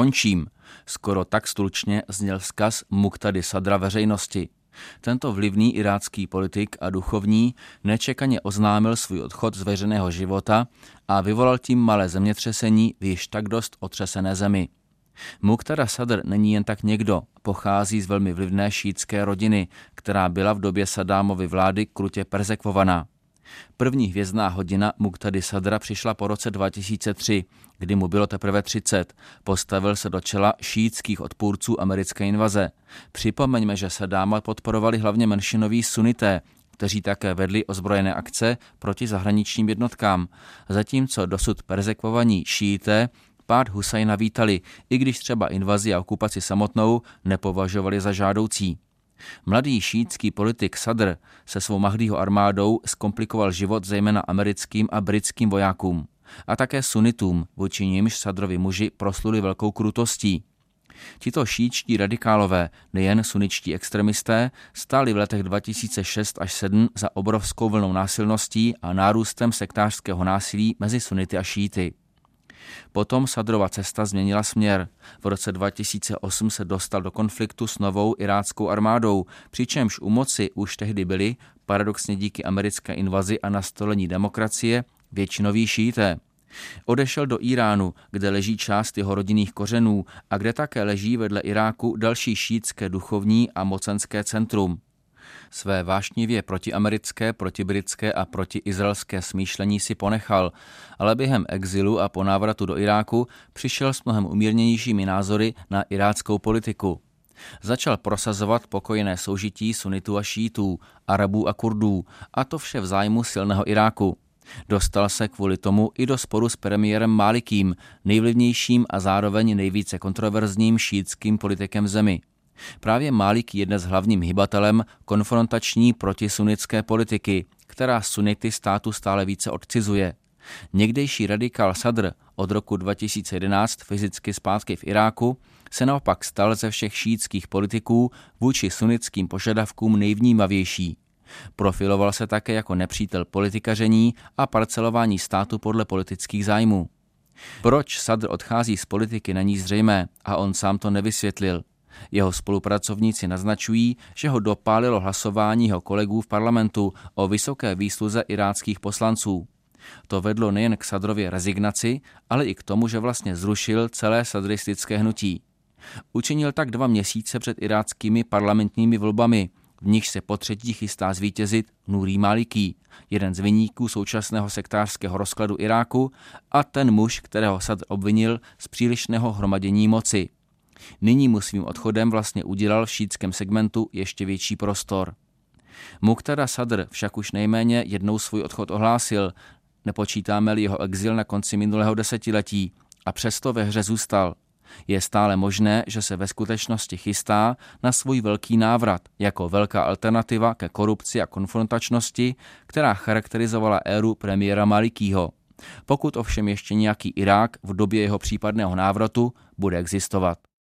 končím. Skoro tak stručně zněl vzkaz Muqtady Sadra veřejnosti. Tento vlivný irácký politik a duchovní nečekaně oznámil svůj odchod z veřejného života a vyvolal tím malé zemětřesení v již tak dost otřesené zemi. Muqtada Sadr není jen tak někdo, pochází z velmi vlivné šíitské rodiny, která byla v době Saddámovy vlády krutě perzekvovaná. První hvězdná hodina Muqtady Sadra přišla po roce 2003, kdy mu bylo teprve 30. Postavil se do čela šíitských odpůrců americké invaze. Připomeňme, že Saddáma podporovali hlavně menšinoví sunité, kteří také vedli ozbrojené akce proti zahraničním jednotkám, zatímco dosud perzekvovaní šíité pád Husajna vítali, i když třeba invazi a okupaci samotnou nepovažovali za žádoucí. Mladý šíitský politik Sadr se svou Mahdího armádou zkomplikoval život zejména americkým a britským vojákům a také sunitům, vůči nimž Sadrovi muži prosluli velkou krutostí. Tito šíitští radikálové, nejen sunničtí extremisté, stáli v letech 2006 až 2007 za obrovskou vlnou násilností a nárůstem sektářského násilí mezi sunity a šíity. Potom Sadrova cesta změnila směr. V roce 2008 se dostal do konfliktu s novou iráckou armádou, přičemž u moci už tehdy byli, paradoxně díky americké invazi a nastolení demokracie, většinoví šíité. Odešel do Iránu, kde leží část jeho rodinných kořenů a kde také leží vedle Iráku další šíitské duchovní a mocenské centrum. Své vášnivě protiamerické, protibritské a protiizraelské smýšlení si ponechal, ale během exilu a po návratu do Iráku přišel s mnohem umírněnějšími názory na iráckou politiku. Začal prosazovat pokojné soužití sunitů a šítů, Arabů a Kurdů, a to vše v zájmu silného Iráku. Dostal se kvůli tomu i do sporu s premiérem Málikým, nejvlivnějším a zároveň nejvíce kontroverzním šíitským politikem v zemi. Právě Máliki je dnes hlavním hybatelem konfrontační protisunnické politiky, která sunnity státu stále více odcizuje. Někdejší radikál Sadr, od roku 2011 fyzicky zpátky v Iráku, se naopak stal ze všech šíitských politiků vůči sunnitským požadavkům nejvnímavější. Profiloval se také jako nepřítel politikaření a parcelování státu podle politických zájmů. Proč Sadr odchází z politiky, není zřejmé a on sám to nevysvětlil. Jeho spolupracovníci naznačují, že ho dopálilo hlasování jeho kolegů v parlamentu o vysoké výsluze iráckých poslanců. To vedlo nejen k Sadrově rezignaci, ale i k tomu, že vlastně zrušil celé sadristické hnutí. Učinil tak 2 měsíce před iráckými parlamentními volbami, v nichž se potřetí chystá zvítězit Nuri Maliki, jeden z viníků současného sektářského rozkladu Iráku a ten muž, kterého Sadr obvinil z přílišného hromadění moci. Nyní mu svým odchodem vlastně udělal v šíitském segmentu ještě větší prostor. Muqtada Sadr však už nejméně jednou svůj odchod ohlásil, nepočítáme-li jeho exil na konci minulého desetiletí, a přesto ve hře zůstal. Je stále možné, že se ve skutečnosti chystá na svůj velký návrat jako velká alternativa ke korupci a konfrontačnosti, která charakterizovala éru premiéra Málikího. Pokud ovšem ještě nějaký Irák v době jeho případného návratu bude existovat.